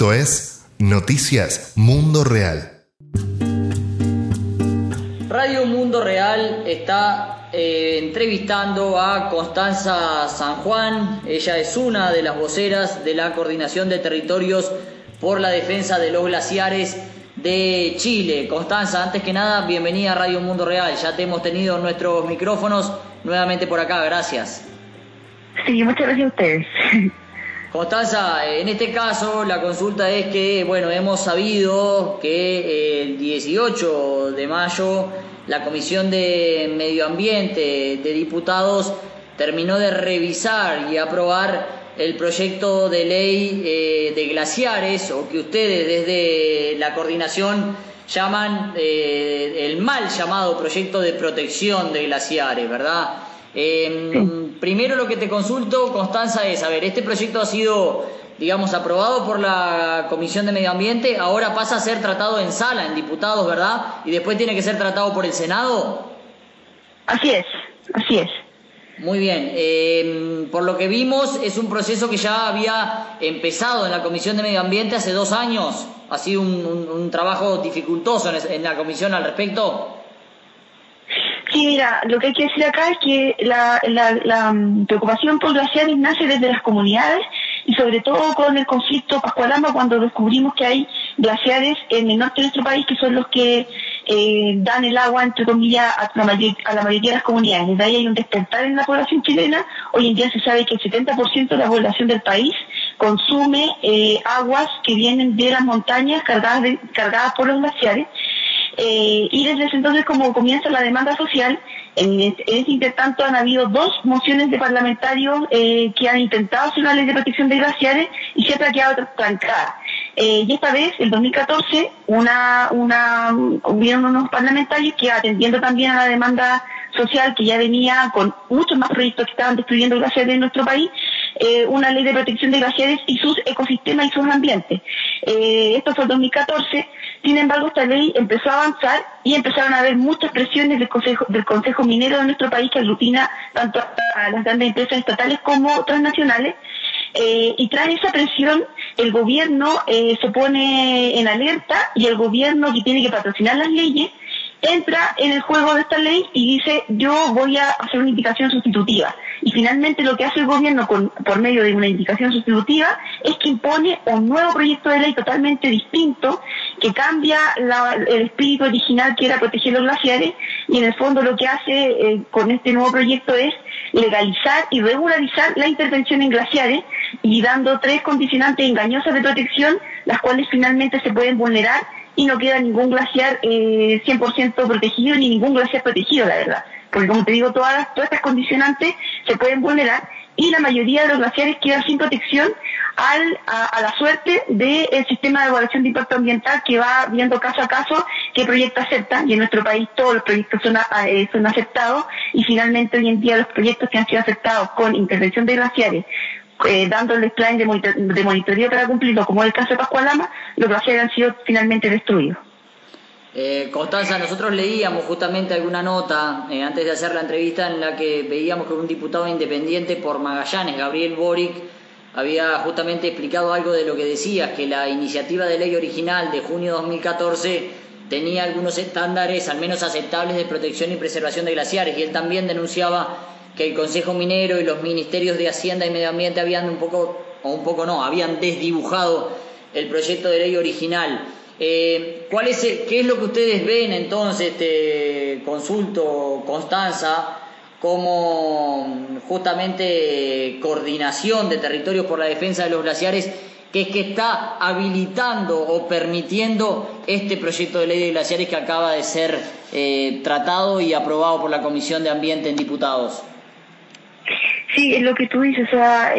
Esto es Noticias Mundo Real. Radio Mundo Real está entrevistando a Constanza San Juan. Ella es una de las voceras de la Coordinación de Territorios por la Defensa de los Glaciares de Chile. Constanza, antes que nada, bienvenida a Radio Mundo Real. Ya te hemos tenido en nuestros micrófonos nuevamente por acá. Gracias. Sí, muchas gracias a ustedes. Constanza, en este caso la consulta es que, hemos sabido que el 18 de mayo la Comisión de Medio Ambiente de Diputados terminó de revisar y aprobar el proyecto de ley de glaciares, o que ustedes desde la coordinación llaman el mal llamado proyecto de protección de glaciares, ¿verdad? Primero lo que te consulto, Constanza, es, este proyecto ha sido, aprobado por la Comisión de Medio Ambiente, ahora pasa a ser tratado en sala, en diputados, ¿verdad? Y después tiene que ser tratado por el Senado. Así es. Muy bien, por lo que vimos es un proceso que ya había empezado en la Comisión de Medio Ambiente hace 2 años. ¿Ha sido un trabajo dificultoso en la Comisión al respecto? Sí, mira, lo que hay que decir acá es que la preocupación por glaciares nace desde las comunidades y sobre todo con el conflicto Pascualama, cuando descubrimos que hay glaciares en el norte de nuestro país que son los que dan el agua, entre comillas, a la mayoría de las comunidades. Desde ahí hay un despertar en la población chilena. Hoy en día se sabe que el 70% de la población del país consume aguas que vienen de las montañas cargadas por los glaciares. Y desde ese entonces, como comienza la demanda social, en ese intertanto han habido 2 mociones de parlamentarios que han intentado hacer una ley de protección de glaciares y se ha quedado trancada. Y esta vez, en 2014, hubieron unos parlamentarios que, atendiendo también a la demanda social que ya venía con muchos más proyectos que estaban destruyendo glaciares en nuestro país, una ley de protección de glaciares y sus ecosistemas y sus ambientes. Esto fue el 2014. Sin embargo, esta ley empezó a avanzar y empezaron a haber muchas presiones del Consejo Minero de nuestro país, que aglutina tanto a las grandes empresas estatales como transnacionales. Y tras esa presión, el gobierno se pone en alerta, y el gobierno, que tiene que patrocinar las leyes, entra en el juego de esta ley y dice: yo voy a hacer una indicación sustitutiva. Y finalmente lo que hace el gobierno por medio de una indicación sustitutiva es que impone un nuevo proyecto de ley totalmente distinto, que cambia el espíritu original, que era proteger los glaciares, y en el fondo lo que hace con este nuevo proyecto es legalizar y regularizar la intervención en glaciares, y dando 3 condicionantes engañosas de protección, las cuales finalmente se pueden vulnerar y no queda ningún glaciar 100% protegido, ni ningún glaciar protegido, la verdad. Porque, como te digo, todas estas condicionantes se pueden vulnerar, y la mayoría de los glaciares quedan sin protección a la suerte del sistema de evaluación de impacto ambiental, que va viendo caso a caso qué proyectos aceptan, y en nuestro país todos los proyectos son aceptados, y finalmente hoy en día los proyectos que han sido aceptados con intervención de glaciares, dándoles plan de monitoreo para cumplirlo, como es el caso de Pascualama, los glaciares han sido finalmente destruidos. Constanza, nosotros leíamos justamente alguna nota antes de hacer la entrevista, en la que veíamos que un diputado independiente por Magallanes, Gabriel Boric, había justamente explicado algo de lo que decías, que la iniciativa de ley original de junio de 2014 tenía algunos estándares al menos aceptables de protección y preservación de glaciares, y él también denunciaba que el Consejo Minero y los ministerios de Hacienda y Medio Ambiente habían habían desdibujado el proyecto de ley original. ¿Qué es lo que ustedes ven entonces, te consulto, Constanza, como justamente coordinación de territorios por la defensa de los glaciares, que es que está habilitando o permitiendo este proyecto de ley de glaciares que acaba de ser tratado y aprobado por la Comisión de Ambiente en diputados? Sí, es lo que tú dices,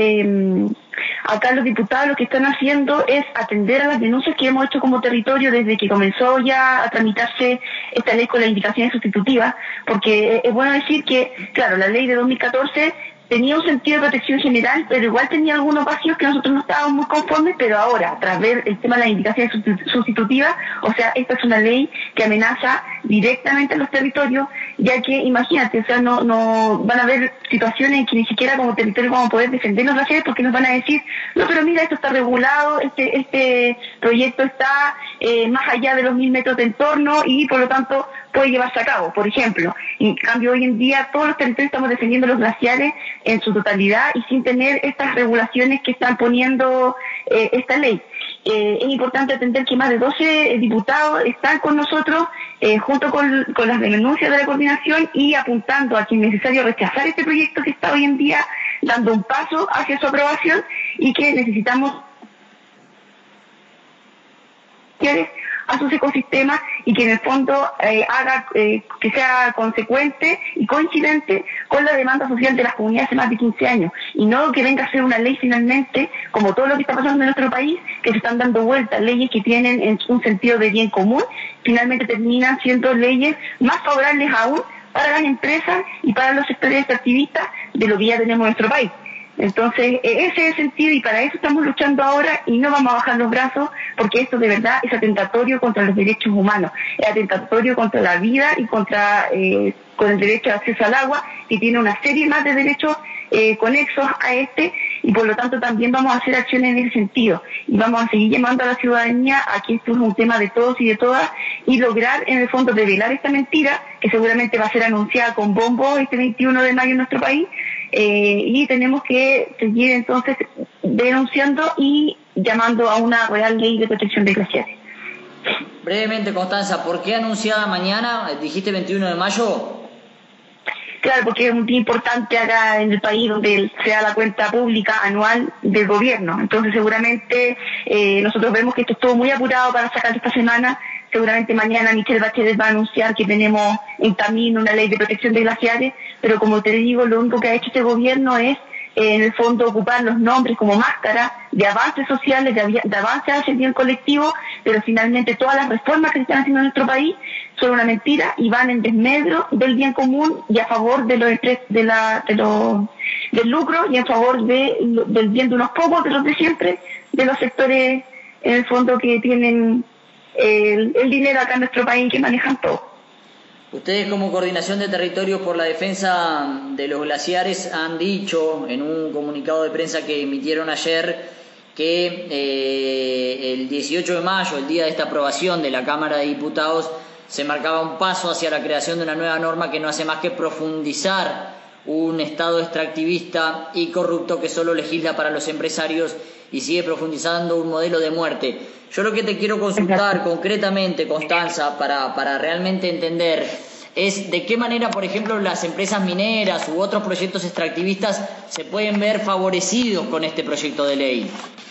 acá los diputados lo que están haciendo es atender a las denuncias que hemos hecho como territorio desde que comenzó ya a tramitarse esta ley con las indicaciones sustitutivas, porque es bueno decir que, claro, la ley de 2014 tenía un sentido de protección general, pero igual tenía algunos vacíos que nosotros no estábamos muy conformes, pero ahora, tras ver el tema de las indicaciones sustitutivas, esta es una ley que amenaza directamente a los territorios, ya que imagínate, o sea, no van a haber situaciones en que ni siquiera como territorio vamos a poder defender los glaciares porque nos van a decir, no, pero mira, esto está regulado, este proyecto está más allá de los 1000 metros de entorno y por lo tanto puede llevarse a cabo, por ejemplo. En cambio, hoy en día todos los territorios estamos defendiendo los glaciares en su totalidad y sin tener estas regulaciones que están poniendo esta ley. Es importante entender que más de 12 diputados están con nosotros junto con las denuncias de la coordinación y apuntando a que es necesario rechazar este proyecto que está hoy en día dando un paso hacia su aprobación y que necesitamos a sus ecosistemas y que en el fondo haga que sea consecuente y coincidente con la demanda social de las comunidades hace más de 15 años y no que venga a ser una ley finalmente, como todo lo que está pasando en nuestro país, que se están dando vueltas, leyes que tienen en un sentido de bien común, finalmente terminan siendo leyes más favorables aún para las empresas y para los sectores extractivistas de lo que ya tenemos en nuestro país. Entonces, ese es el sentido y para eso estamos luchando ahora y no vamos a bajar los brazos porque esto de verdad es atentatorio contra los derechos humanos, es atentatorio contra la vida y con el derecho de acceso al agua, que tiene una serie más de derechos conexos a este y por lo tanto también vamos a hacer acciones en ese sentido y vamos a seguir llamando a la ciudadanía a que esto es un tema de todos y de todas y lograr en el fondo develar esta mentira que seguramente va a ser anunciada con bombo este 21 de mayo en nuestro país. Y tenemos que seguir entonces denunciando y llamando a una real ley de protección de glaciares. Brevemente, Constanza, ¿por qué anunciada mañana? ¿Dijiste 21 de mayo? Claro, porque es un día importante acá en el país donde se da la cuenta pública anual del gobierno. Entonces seguramente nosotros vemos que esto estuvo muy apurado para sacar esta semana. Seguramente mañana Michelle Bachelet va a anunciar que tenemos en camino una ley de protección de glaciares, pero como te digo, lo único que ha hecho este gobierno es en el fondo ocupar los nombres como máscara de avances sociales, de avances hacia el bien colectivo, pero finalmente todas las reformas que se están haciendo en nuestro país son una mentira y van en desmedro del bien común y a favor de del lucro y en favor del bien de unos pocos, de los de siempre, de los sectores en el fondo que tienen el dinero acá en nuestro país que manejan todo. Ustedes como Coordinación de Territorios por la Defensa de los Glaciares han dicho en un comunicado de prensa que emitieron ayer que el 18 de mayo, el día de esta aprobación de la Cámara de Diputados, se marcaba un paso hacia la creación de una nueva norma que no hace más que profundizar un Estado extractivista y corrupto que solo legisla para los empresarios y sigue profundizando un modelo de muerte. Yo lo que te quiero consultar concretamente, Constanza, para realmente entender, es de qué manera, por ejemplo, las empresas mineras u otros proyectos extractivistas se pueden ver favorecidos con este proyecto de ley.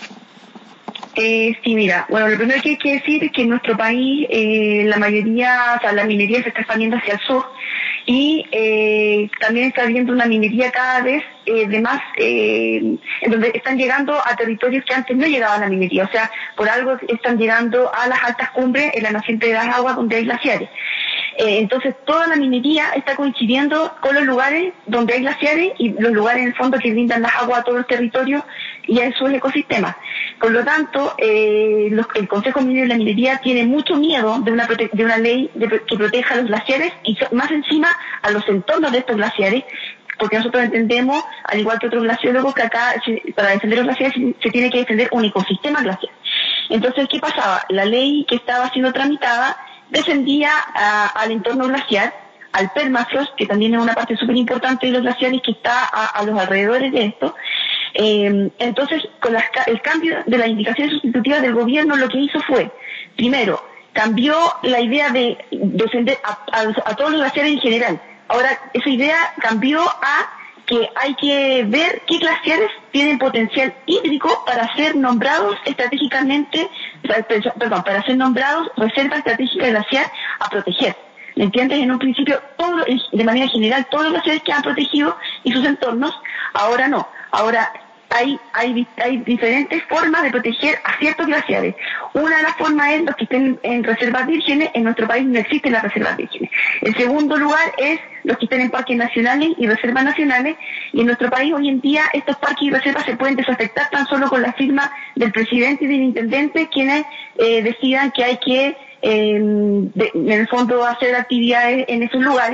Sí, mira, bueno, lo primero que hay que decir es que en nuestro país la mayoría, o sea, la minería se está expandiendo hacia el sur y también está habiendo una minería cada vez de más, en donde están llegando a territorios que antes no llegaban a la minería, o sea, por algo están llegando a las altas cumbres en la naciente de las aguas donde hay glaciares. Entonces toda la minería está coincidiendo con los lugares donde hay glaciares y los lugares en el fondo que brindan las aguas a todo el territorio y a sus ecosistemas. Por lo tanto, el Consejo Minero de la Minería tiene mucho miedo de una ley que proteja los glaciares y más encima a los entornos de estos glaciares, porque nosotros entendemos, al igual que otros glaciólogos, que acá para defender los glaciares se tiene que defender un ecosistema glaciar. Entonces, ¿qué pasaba? La ley que estaba siendo tramitada descendía al entorno glaciar, al permafrost, que también es una parte súper importante de los glaciares que está a los alrededores de esto. Entonces, con el cambio de las indicaciones sustitutivas del gobierno, lo que hizo fue, primero, cambió la idea de defender a todos los glaciares en general. Ahora, esa idea cambió a que hay que ver qué glaciares tienen potencial hídrico para ser nombrados estratégicamente, para ser nombrados reserva estratégica glaciar a proteger. ¿Me entiendes? En un principio, de manera general, todos los glaciares quedan protegidos y sus entornos, ahora no. Ahora hay diferentes formas de proteger a ciertos glaciares. Una de las formas es los que estén en reservas vírgenes. En nuestro país no existen las reservas vírgenes. El segundo lugar es los que estén en parques nacionales y reservas nacionales. Y en nuestro país hoy en día estos parques y reservas se pueden desafectar tan solo con la firma del presidente y del intendente, quienes decidan que hay que en el fondo hacer actividades en esos lugares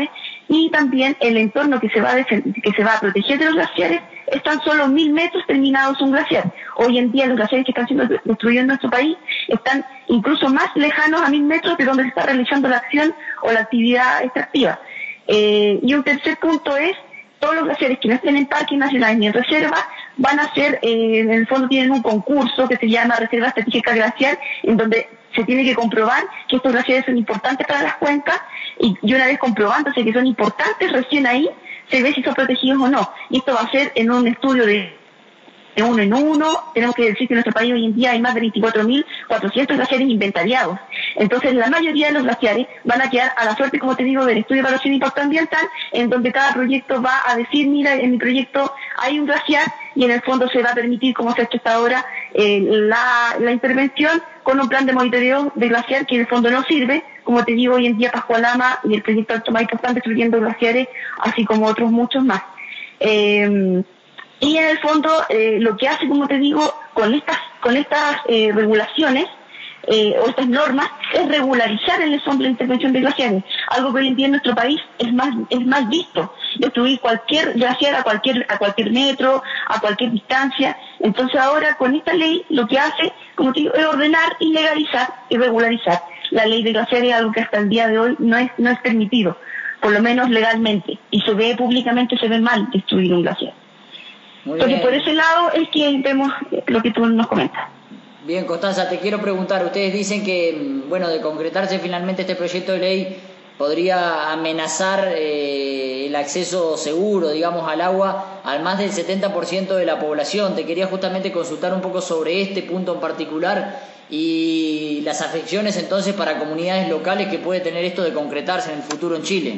y también el entorno que se va a proteger de los glaciares están solo 1000 metros terminados un glaciar. Hoy en día los glaciares que están siendo destruidos en nuestro país están incluso más lejanos a 1000 metros de donde se está realizando la acción o la actividad extractiva. Y un tercer punto es, todos los glaciares que no estén en parques nacionales ni en reserva van a ser, en el fondo tienen un concurso que se llama Reserva Estratégica Glaciar, en donde se tiene que comprobar que estos glaciares son importantes para las cuencas, y una vez comprobándose que son importantes, recién ahí se ve si son protegidos o no. Y esto va a ser en un estudio de uno en uno. Tenemos que decir que en nuestro país hoy en día hay más de 24.400 glaciares inventariados. Entonces la mayoría de los glaciares van a quedar a la suerte, como te digo, del estudio de evaluación de impacto ambiental, en donde cada proyecto va a decir, mira, en mi proyecto hay un glaciar, y en el fondo se va a permitir, como se ha hecho hasta ahora, la intervención con un plan de monitoreo de glaciar que en el fondo no sirve. Como te digo, hoy en día Pascualama y el proyecto Alto Maipo están destruyendo glaciares, así como otros muchos más. Y en el fondo lo que hace, como te digo, con estas regulaciones o estas normas, es regularizar en el fondo la intervención de glaciares, algo que hoy en día en nuestro país es más visto, destruir cualquier glaciar a cualquier metro, a cualquier distancia. Entonces ahora con esta ley lo que hace, como te digo, es ordenar y legalizar y regularizar. La ley de glaciares es algo que hasta el día de hoy no es permitido, por lo menos legalmente, y se ve públicamente, se ve mal destruir un glaciar. Entonces por ese lado es que vemos lo que tú nos comentas. Bien, Constanza, te quiero preguntar, ustedes dicen que, bueno, de concretarse finalmente este proyecto de ley, podría amenazar el acceso seguro, digamos, al agua al más del 70% de la población. Te quería justamente consultar un poco sobre este punto en particular y las afecciones entonces para comunidades locales que puede tener esto de concretarse en el futuro en Chile.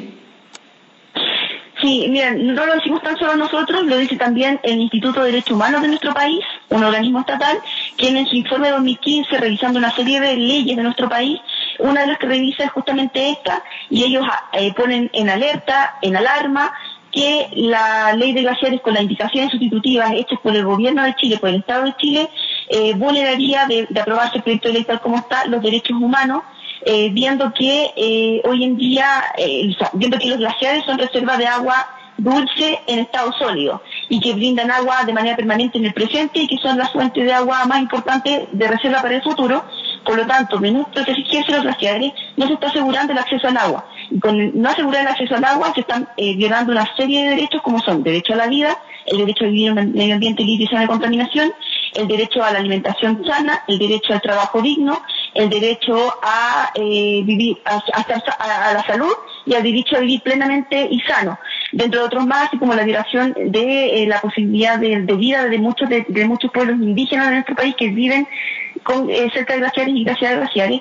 Sí, miren, no lo decimos tan solo nosotros, lo dice también el Instituto de Derechos Humanos de nuestro país, un organismo estatal, que en su informe de 2015, revisando una serie de leyes de nuestro país, una de las que revisa es justamente esta, y ellos ponen en alerta, en alarma, que la ley de glaciares con las indicaciones sustitutivas hechas por el gobierno de Chile, por el Estado de Chile, vulneraría de aprobarse el proyecto de ley tal como está, los derechos humanos, viendo que hoy en día, viendo que los glaciares son reservas de agua dulce en estado sólido y que brindan agua de manera permanente en el presente y que son la fuente de agua más importante de reserva para el futuro. Por lo tanto, menos protegerse los glaciares, no se está asegurando el acceso al agua. Y con no asegurar el acceso al agua se están violando una serie de derechos, como son derecho a la vida, el derecho a vivir en un medio ambiente libre y sano de contaminación, el derecho a la alimentación sana, el derecho al trabajo digno, el derecho a vivir, a la salud y el derecho a vivir plenamente y sano, dentro de otros más, así como la violación de la posibilidad de vida de muchos pueblos indígenas de nuestro país que viven cerca de glaciares y gracias a glaciares.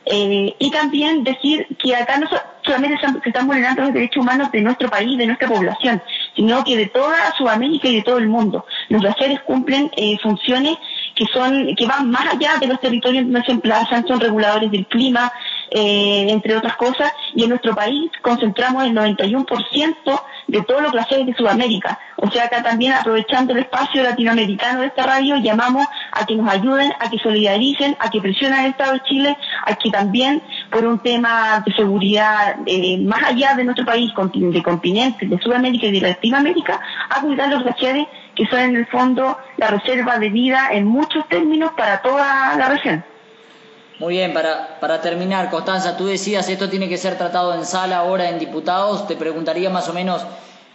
Y también decir que acá no solamente se están vulnerando los derechos humanos de nuestro país, de nuestra población, sino que de toda Sudamérica y de todo el mundo. Los glaciares cumplen funciones que van más allá de los territorios donde se emplazan, son reguladores del clima, entre otras cosas, y en nuestro país concentramos el 91% de todos los glaciares de Sudamérica. O sea, acá también, aprovechando el espacio latinoamericano de esta radio, llamamos a que nos ayuden, a que solidaricen, a que presionen al Estado de Chile, a que también, por un tema de seguridad más allá de nuestro país, de continentes, de Sudamérica y de Latinoamérica, a cuidar los glaciares, que son en el fondo la reserva de vida en muchos términos para toda la región. Muy bien, para terminar, Constanza, tú decías esto tiene que ser tratado en sala ahora en diputados. Te preguntaría más o menos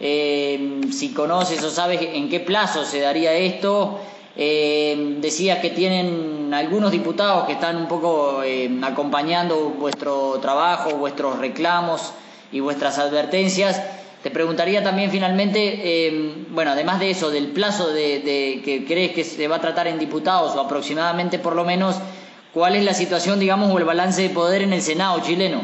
si conoces o sabes en qué plazo se daría esto. Decías que tienen algunos diputados que están un poco acompañando vuestro trabajo, vuestros reclamos y vuestras advertencias. Te preguntaría también finalmente, bueno, además de eso, del plazo de que crees que se va a tratar en diputados o aproximadamente por lo menos, ¿cuál es la situación, digamos, o el balance de poder en el Senado chileno?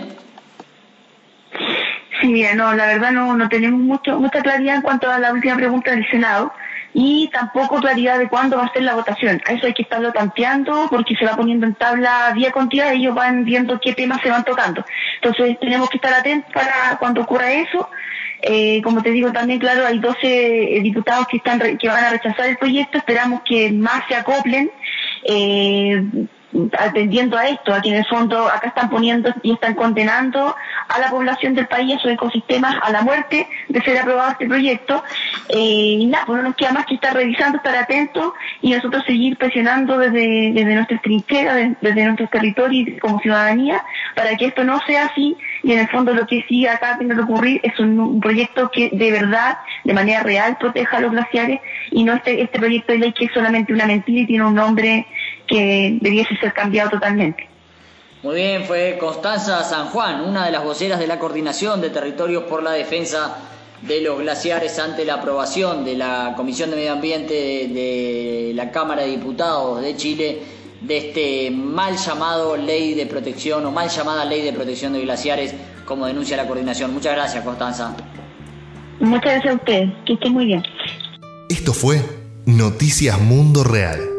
Sí, mira, no, la verdad no tenemos mucha claridad en cuanto a la última pregunta del Senado y tampoco claridad de cuándo va a ser la votación. A eso hay que estarlo tanteando porque se va poniendo en tabla día con día, ellos van viendo qué temas se van tocando. Entonces tenemos que estar atentos para cuando ocurra eso. Como te digo también, claro, hay 12 diputados que van a rechazar el proyecto, esperamos que más se acoplen. atendiendo a esto, a que en el fondo acá están poniendo y están condenando a la población del país, a sus ecosistemas, a la muerte de ser aprobado este proyecto. Y nada, pues no nos queda más que estar revisando, estar atentos y nosotros seguir presionando desde nuestras trincheras, desde nuestros territorios como ciudadanía, para que esto no sea así y en el fondo lo que sí acá tiene que ocurrir es un proyecto que de verdad, de manera real, proteja a los glaciares y no este proyecto de ley que es solamente una mentira y tiene un nombre que debiese ser cambiado totalmente. Muy bien, fue Constanza San Juan, una de las voceras de la Coordinación de Territorios por la Defensa de los Glaciares ante la aprobación de la Comisión de Medio Ambiente de la Cámara de Diputados de Chile de este mal llamado ley de protección o mal llamada ley de protección de glaciares, como denuncia la Coordinación. Muchas gracias, Constanza. Muchas gracias a ustedes, que estén muy bien. Esto fue Noticias Mundo Real.